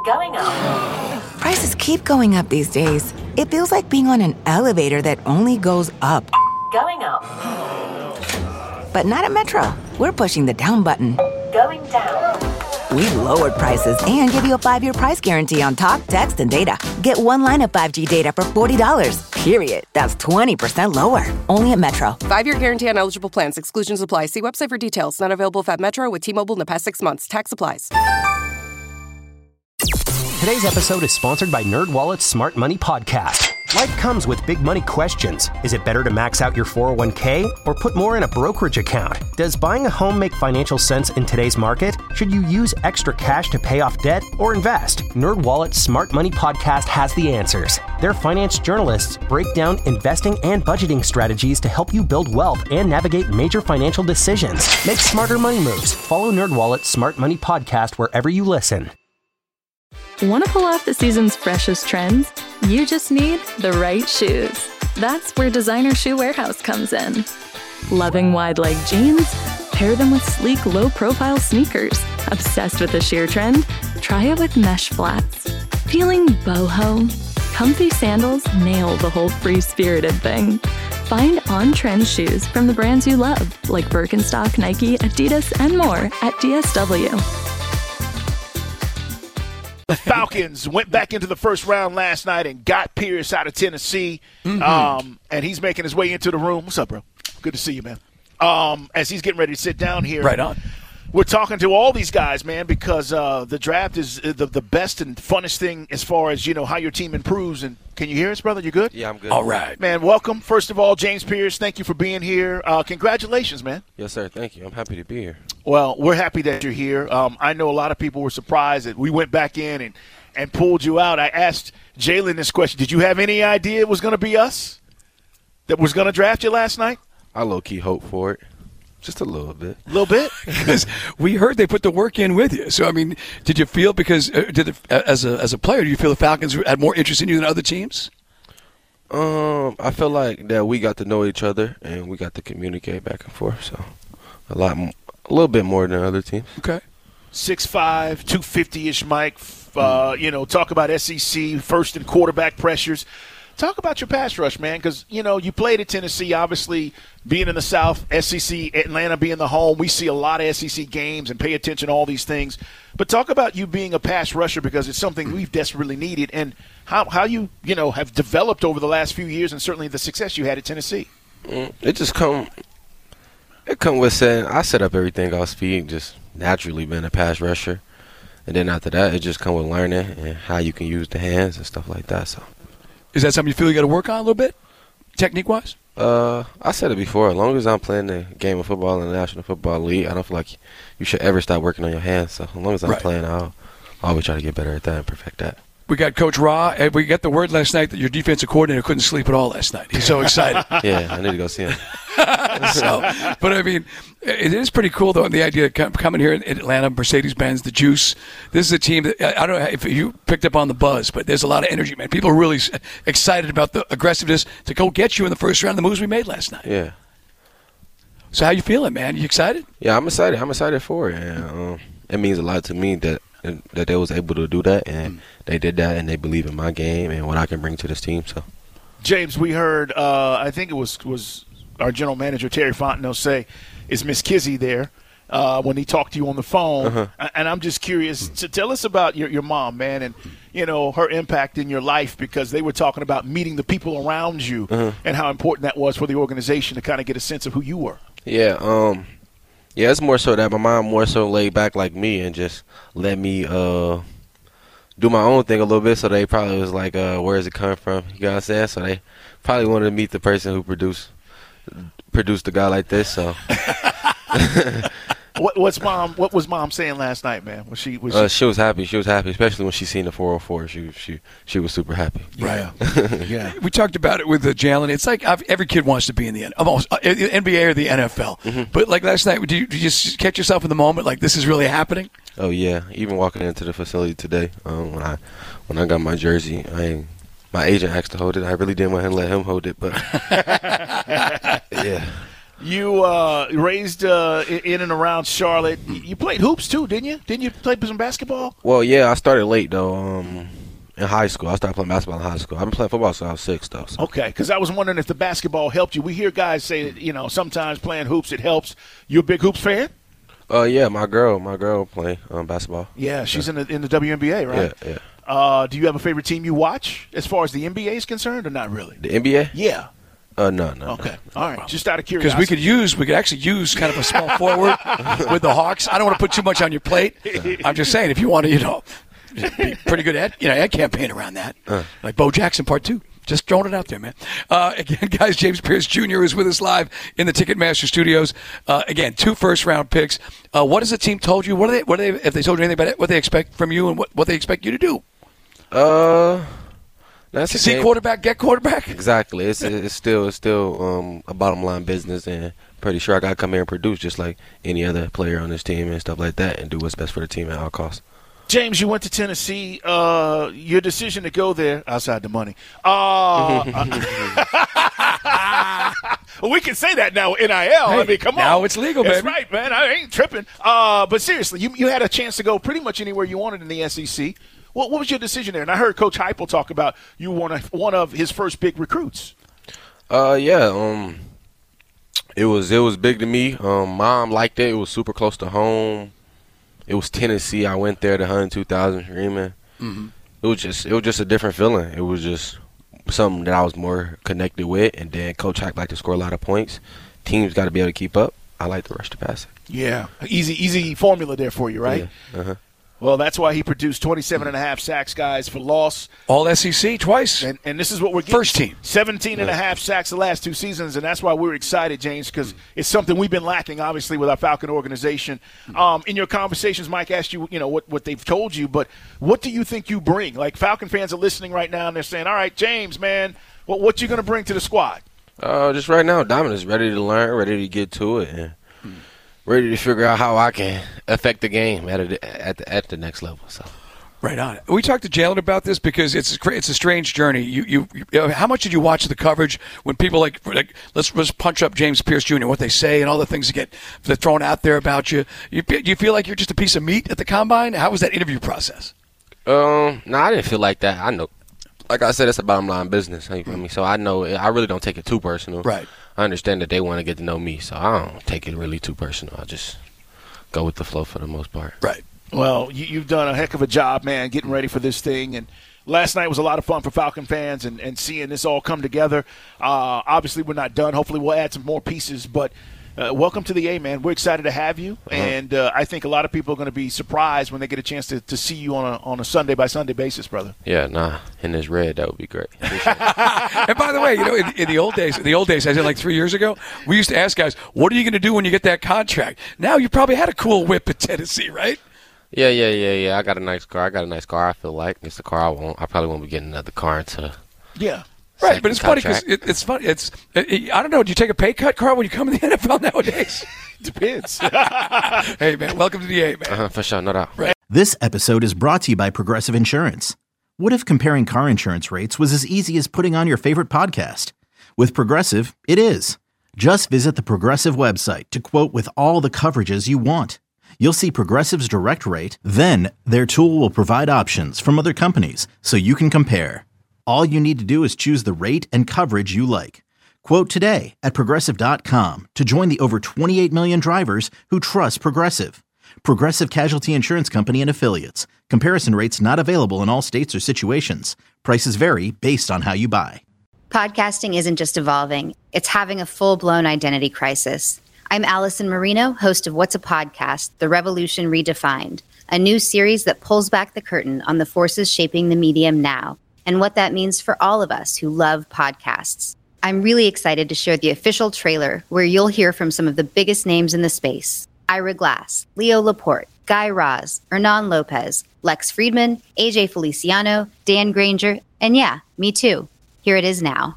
Going up. Prices keep going up these days. It feels like being on an elevator that only goes up. Going up. But not at Metro. We're pushing the down button. Going down. We've lowered prices and give you a 5-year price guarantee on talk, text, and data. Get one line of 5G data for $40, period. That's 20% lower. Only at Metro. 5-year guarantee on eligible plans. Exclusions apply. See website for details. Not available at Metro with T-Mobile in the past 6 months. Tax applies. Today's episode is sponsored by NerdWallet's Smart Money Podcast. Life comes with big money questions. Is it better to max out your 401k or put more in a brokerage account? Does buying a home make financial sense in today's market? Should you use extra cash to pay off debt or invest? NerdWallet's Smart Money Podcast has the answers. Their finance journalists break down investing and budgeting strategies to help you build wealth and navigate major financial decisions. Make smarter money moves. Follow NerdWallet's Smart Money Podcast wherever you listen. Want to pull off the season's freshest trends? You just need the right shoes. That's where Designer Shoe Warehouse comes in. Loving wide leg jeans? Pair them with sleek, low-profile sneakers. Obsessed with the sheer trend? Try it with mesh flats. Feeling boho? Comfy sandals nail the whole free-spirited thing. Find on-trend shoes from the brands you love, like Birkenstock, Nike, Adidas, and more at DSW. The Falcons went back into the first round last night and got Pierce out of Tennessee, and he's making his way into the room. What's up, bro? Good to see you, man. As he's getting ready to sit down here. Right on. We're talking to all these guys, man, because the draft is the best and funnest thing as far as, how your team improves. And can you hear us, brother? You good? Yeah, I'm good. All right. Man, welcome. First of all, James Pierce, thank you for being here. Congratulations, man. Yes, sir. Thank you. I'm happy to be here. Well, we're happy that you're here. I know a lot of people were surprised that we went back in and pulled you out. I asked Jalen this question. Did you have any idea it was going to be us that was going to draft you last night? I low-key hope for it. Just a little bit. A little bit? Because we heard they put the work in with you. So, I mean, did you feel as a player, do you feel the Falcons had more interest in you than other teams? I feel like that we got to know each other and we got to communicate back and forth. So, a little bit more than other teams. Okay. 6'5", 250-ish Mike. Talk about SEC, first and quarterback pressures. Talk about your pass rush, man, because, you played at Tennessee, obviously, being in the South, SEC, Atlanta being the home. We see a lot of SEC games and pay attention to all these things. But talk about you being a pass rusher because it's something we've desperately needed and how you, have developed over the last few years and certainly the success you had at Tennessee. It just come with saying I set up everything off speed, just naturally being a pass rusher. And then after that, it just come with learning and how you can use the hands and stuff like that. So. Is that something you feel you got to work on a little bit, technique-wise? I said it before. As long as I'm playing the game of football in the National Football League, I don't feel like you should ever stop working on your hands. So as long as I'm playing, I'll always try to get better at that and perfect that. We got Coach Ra, and we got the word last night that your defensive coordinator couldn't sleep at all last night. He's so excited. Yeah, I need to go see him. But I mean, it is pretty cool though. The idea of coming here in Atlanta, Mercedes-Benz, the Juice. This is a team that I don't know if you picked up on the buzz, but there's a lot of energy, man. People are really excited about the aggressiveness to go get you in the first round. The moves we made last night. Yeah. So how you feeling, man? You excited? Yeah, I'm excited. I'm excited for it. And it means a lot to me that they was able to do that, and they did that, and they believe in my game and what I can bring to this team. So, James, we heard. I think it was our general manager Terry Fontenot say, "Is Miss Kizzy there?" When he talked to you on the phone, and I'm just curious to tell us about your mom, man, and her impact in your life because they were talking about meeting the people around you and how important that was for the organization to kind of get a sense of who you were. Yeah. Yeah, it's more so that my mom more so laid back like me and just let me do my own thing a little bit. So they probably was like, where is it coming from? You know what I'm saying? So they probably wanted to meet the person who produced a guy like this. So What was mom saying last night, man? She was happy. She was happy, especially when she seen the 404. She was super happy. Right. Yeah. We talked about it with Jalen. It's like every kid wants to be in the NBA or the NFL. But like last night, do you just catch yourself in the moment like this is really happening? Oh yeah. Even walking into the facility today, when I got my jersey, my agent asked to hold it. I really didn't want to let him hold it, but yeah. You raised in and around Charlotte. You played hoops too, didn't you? Didn't you play some basketball? Well, yeah, I started late though. In high school, I started playing basketball in high school. I've been playing football since I was 6 though. So. Okay, because I was wondering if the basketball helped you. We hear guys say that, sometimes playing hoops it helps. You a big hoops fan? Yeah, my girl play basketball. Yeah, she's in the WNBA, right? Yeah. Do you have a favorite team you watch as far as the NBA is concerned, or not really? The NBA? Yeah. No. Okay. All right. Just out of curiosity. Because we could actually use kind of a small forward with the Hawks. I don't want to put too much on your plate. I'm just saying, if you want to, be pretty good ad campaign around that. Like Bo Jackson Part 2. Just throwing it out there, man. Again, guys, James Pierce Jr. is with us live in the Ticketmaster studios. Again, 2 first-round picks. What has the team told you? What are they? If they told you anything about it, what they expect from you and what they expect you to do? That's to see quarterback, get quarterback. Exactly. It's still a bottom line business, and pretty sure I got to come here and produce just like any other player on this team and stuff like that, and do what's best for the team at all costs. James, you went to Tennessee. Your decision to go there, outside the money. We can say that now, NIL. Hey, I mean, come on. Now it's legal, baby. That's right, man. I ain't tripping. But seriously, you had a chance to go pretty much anywhere you wanted in the SEC. What was your decision there? And I heard Coach Heupel talk about you were one of his first big recruits. Yeah. It was big to me. Mom liked it. It was super close to home. It was Tennessee. I went there to 102,000 Freeman. Mm-hmm. It was just a different feeling. It was just something that I was more connected with. And then Coach Hack liked to score a lot of points. Teams got to be able to keep up. I like to rush the passer. Yeah, easy formula there for you, right? Yeah. Uh-huh. Well, that's why he produced 27.5 sacks, guys, for loss. All SEC twice. And this is what we're getting. First team. 17.5 sacks the last 2 seasons, and that's why we're excited, James, because it's something we've been lacking, obviously, with our Falcon organization. In your conversations, Mike asked you, what they've told you, but what do you think you bring? Like, Falcon fans are listening right now, and they're saying, all right, James, man, what you going to bring to the squad? Just right now, Dominant's ready to learn, ready to get to it, and ready to figure out how I can affect the game at the next level. So, right on. We talked to Jalen about this because it's a strange journey. You how much did you watch the coverage when people like let's punch up James Pierce Jr. what they say and all the things that get thrown out there about you? Do you feel like you're just a piece of meat at the combine? How was that interview process? No, I didn't feel like that. I know, like I said, it's a bottom line business. I mean, so I know I really don't take it too personal. Right. I understand that they want to get to know me, so I don't take it really too personal. I just go with the flow for the most part. Right. Well, you've done a heck of a job, man, getting ready for this thing. And last night was a lot of fun for Falcon fans and seeing this all come together. Obviously, we're not done. Hopefully, we'll add some more pieces. But welcome to the A, man. We're excited to have you. And I think a lot of people are going to be surprised when they get a chance to see you on a Sunday-by-Sunday basis, brother. Yeah, in this red, that would be great. And by the way, in the old days, I said like 3 years ago, we used to ask guys, what are you going to do when you get that contract? Now you probably had a cool whip at Tennessee, right? Yeah. I got a nice car. I feel like it's the car I want. I probably won't be getting another car until right, but it's funny because it's funny. I don't know. Do you take a pay cut, Carl, when you come in the NFL nowadays? Depends. Hey, man, welcome to the A, man. For sure, no doubt. Right. This episode is brought to you by Progressive Insurance. What if comparing car insurance rates was as easy as putting on your favorite podcast? With Progressive, it is. Just visit the Progressive website to quote with all the coverages you want. You'll see Progressive's direct rate, then their tool will provide options from other companies so you can compare. All you need to do is choose the rate and coverage you like. Quote today at Progressive.com to join the over 28 million drivers who trust Progressive. Progressive Casualty Insurance Company and Affiliates. Comparison rates not available in all states or situations. Prices vary based on how you buy. Podcasting isn't just evolving. It's having a full-blown identity crisis. I'm Allison Marino, host of What's a Podcast? The Revolution Redefined, a new series that pulls back the curtain on the forces shaping the medium now and what that means for all of us who love podcasts. I'm really excited to share the official trailer where you'll hear from some of the biggest names in the space. Ira Glass, Leo Laporte, Guy Raz, Hernan Lopez, Lex Friedman, AJ Feliciano, Dan Granger, and yeah, me too. Here it is now.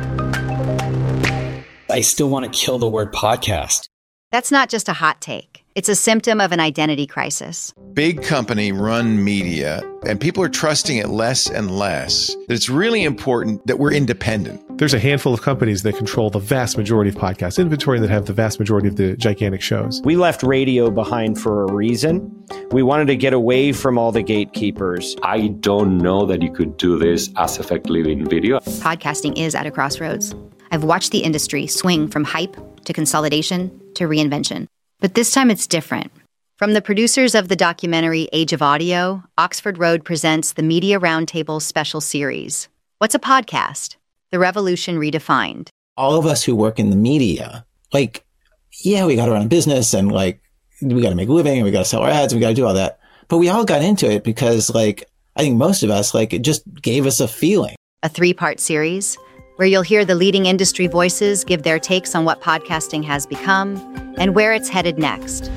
I still want to kill the word podcast. That's not just a hot take. It's a symptom of an identity crisis. Big company run media, and people are trusting it less and less. It's really important that we're independent. There's a handful of companies that control the vast majority of podcast inventory and that have the vast majority of the gigantic shows. We left radio behind for a reason. We wanted to get away from all the gatekeepers. I don't know that you could do this as effectively in video. Podcasting is at a crossroads. I've watched the industry swing from hype to consolidation to reinvention. But this time it's different. From the producers of the documentary Age of Audio, Oxford Road presents the Media Roundtable special series. What's a podcast? The Revolution Redefined. All of us who work in the media, we got to run a business and we got to make a living and we got to sell our ads and we got to do all that. But we all got into it because I think most of us, it just gave us a feeling. A 3-part series where you'll hear the leading industry voices give their takes on what podcasting has become and where it's headed next.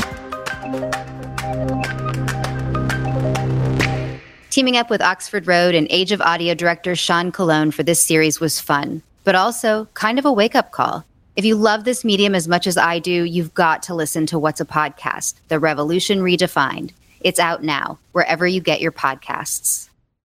Teaming up with Oxford Road and Age of Audio director Sean Colon for this series was fun, but also kind of a wake-up call. If you love this medium as much as I do, you've got to listen to What's a Podcast? The Revolution Redefined. It's out now, wherever you get your podcasts.